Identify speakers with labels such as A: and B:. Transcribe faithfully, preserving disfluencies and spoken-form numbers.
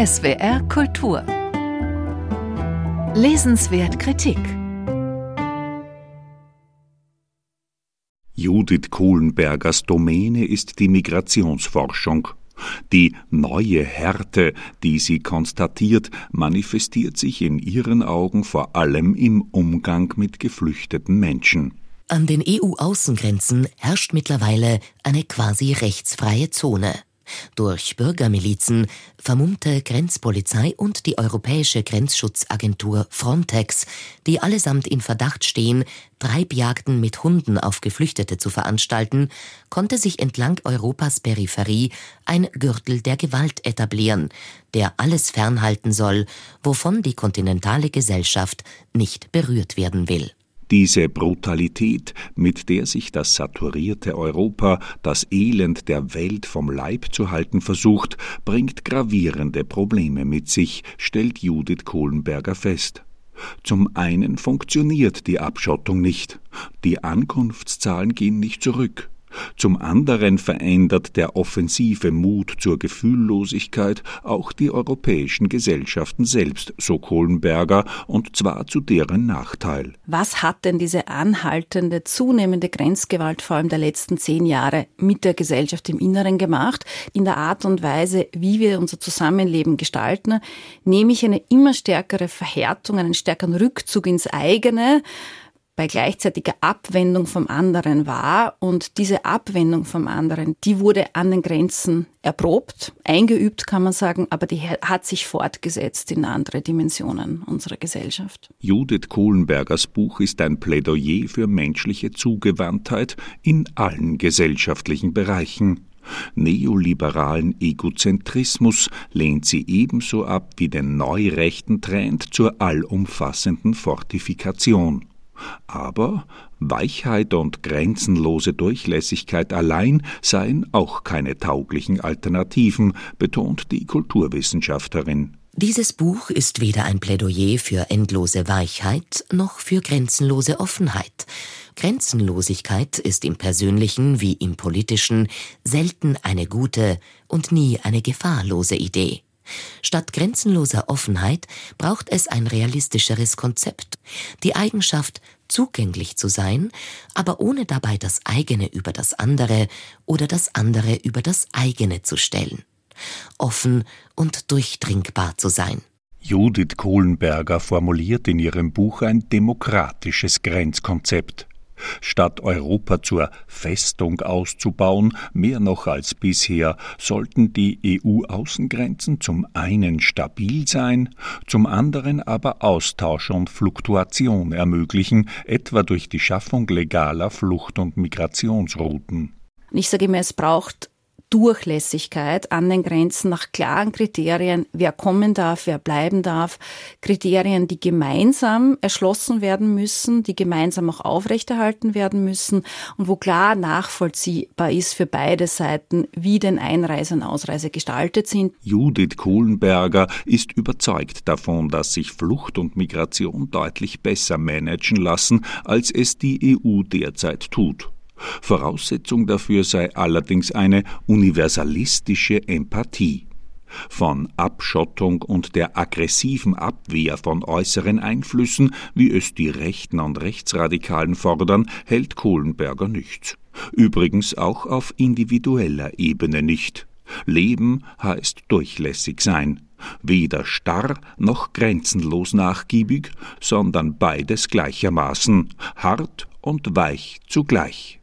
A: S W R Kultur. Lesenswert Kritik.
B: Judith Kohlenbergers Domäne ist die Migrationsforschung. Die neue Härte, die sie konstatiert, manifestiert sich in ihren Augen vor allem im Umgang mit geflüchteten Menschen.
C: An den E U-Außengrenzen herrscht mittlerweile eine quasi rechtsfreie Zone. Durch Bürgermilizen, vermummte Grenzpolizei und die Europäische Grenzschutzagentur Frontex, die allesamt in Verdacht stehen, Treibjagden mit Hunden auf Geflüchtete zu veranstalten, konnte sich entlang Europas Peripherie ein Gürtel der Gewalt etablieren, der alles fernhalten soll, wovon die kontinentale Gesellschaft nicht berührt werden will.
B: Diese Brutalität, mit der sich das saturierte Europa das Elend der Welt vom Leib zu halten versucht, bringt gravierende Probleme mit sich, stellt Judith Kohlenberger fest. Zum einen funktioniert die Abschottung nicht. Die Ankunftszahlen gehen nicht zurück. Zum anderen verändert der offensive Mut zur Gefühllosigkeit auch die europäischen Gesellschaften selbst, so Kohlenberger, und zwar zu deren Nachteil.
D: Was hat denn diese anhaltende, zunehmende Grenzgewalt vor allem der letzten zehn Jahre mit der Gesellschaft im Inneren gemacht? In der Art und Weise, wie wir unser Zusammenleben gestalten, nehme ich eine immer stärkere Verhärtung, einen stärkeren Rückzug ins eigene, bei gleichzeitiger Abwendung vom anderen war. Und diese Abwendung vom anderen, die wurde an den Grenzen erprobt, eingeübt, kann man sagen, aber die hat sich fortgesetzt in andere Dimensionen unserer Gesellschaft.
B: Judith Kohlenbergers Buch ist ein Plädoyer für menschliche Zugewandtheit in allen gesellschaftlichen Bereichen. Neoliberalen Egozentrismus lehnt sie ebenso ab wie den neurechten Trend zur allumfassenden Fortifikation. Aber Weichheit und grenzenlose Durchlässigkeit allein seien auch keine tauglichen Alternativen, betont die Kulturwissenschaftlerin.
C: Dieses Buch ist weder ein Plädoyer für endlose Weichheit noch für grenzenlose Offenheit. Grenzenlosigkeit ist im Persönlichen wie im Politischen selten eine gute und nie eine gefahrlose Idee. Statt grenzenloser Offenheit braucht es ein realistischeres Konzept, die Eigenschaft, zugänglich zu sein, aber ohne dabei das eigene über das andere oder das andere über das eigene zu stellen. Offen und durchdringbar zu sein.
B: Judith Kohlenberger formuliert in ihrem Buch ein demokratisches Grenzkonzept. Statt Europa zur Festung auszubauen, mehr noch als bisher, sollten die E U-Außengrenzen zum einen stabil sein, zum anderen aber Austausch und Fluktuation ermöglichen, etwa durch die Schaffung legaler Flucht- und Migrationsrouten.
D: Ich sage immer, es braucht Durchlässigkeit an den Grenzen nach klaren Kriterien, wer kommen darf, wer bleiben darf, Kriterien, die gemeinsam erschlossen werden müssen, die gemeinsam auch aufrechterhalten werden müssen und wo klar nachvollziehbar ist für beide Seiten, wie denn Einreise und Ausreise gestaltet sind.
B: Judith Kohlenberger ist überzeugt davon, dass sich Flucht und Migration deutlich besser managen lassen, als es die E U derzeit tut. Voraussetzung dafür sei allerdings eine universalistische Empathie. Von Abschottung und der aggressiven Abwehr von äußeren Einflüssen, wie es die Rechten und Rechtsradikalen fordern, hält Kohlenberger nichts. Übrigens auch auf individueller Ebene nicht. Leben heißt durchlässig sein. Weder starr noch grenzenlos nachgiebig, sondern beides gleichermaßen, hart und weich zugleich.